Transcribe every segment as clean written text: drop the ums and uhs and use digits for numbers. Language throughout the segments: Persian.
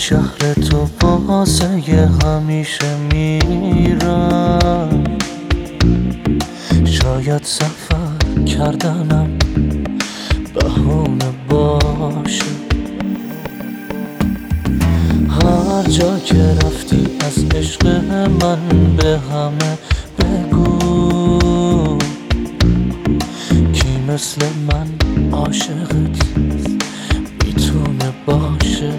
شهر تو واسه همیشه میرم، شاید سفر کردنم بهونه باشه. هر جا که رفتی از عشق من به همه بگو، کی مثل من عاشقت میتونه باشه.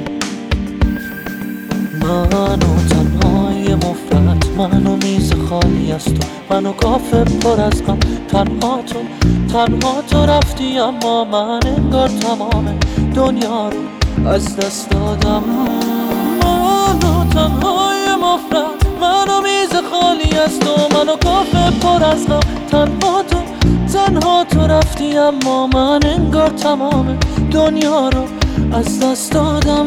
منو تنهای مفرد، منو میز خالی از تو، منو کافه پر از غم، تنها تو رفتی اما من انگار تمام دنیا رو از دست دادم. منو تنهای مفرد، منو میز خالی از تو، منو کافه پر از غم، تنها تو رفتی اما من انگار تمام دنیا رو از دست دادم.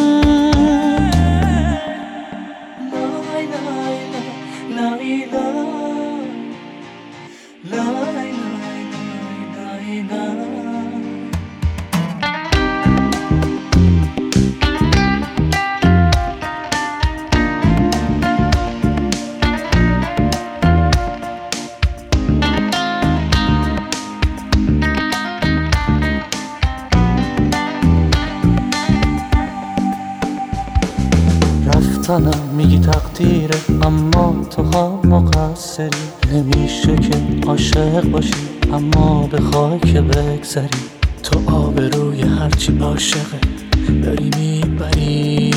رفتنم میگی تقدیره، اما تو ها مقصری. نمیشه که عاشق باشی اما بخوای که بگذری. تو آبروی هرچی عاشقه داری میبری.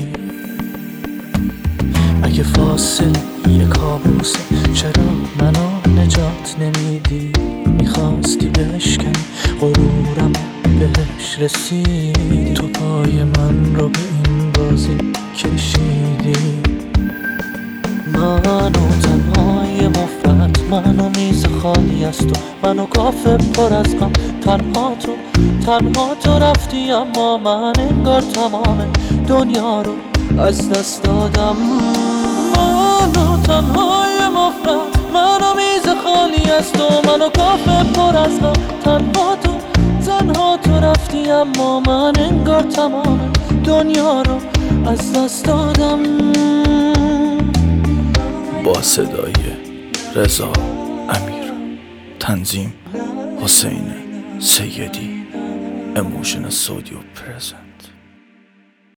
اگه فاصله یه کابوسه چرا منو نجات نمیدی؟ میخواستی بشکنی غرورم بهش رسیدی. تو پای من رو به این بازی کشیدی. منو تنهای مفرد، منو میز خالی از تو، منو کافه پر از غم، تنها تو رفتی اما من انگار تمام دنیا رو از دست دادم. منو تنهای مفرد، منو میز خالی از تو، منو کافه پر از غم، تنها تو رفتی اما من انگار تمام دنیا رو از دست دادم. با صدای رضا امیر، تنظیم حسین سیدی، Emotion Studio Present.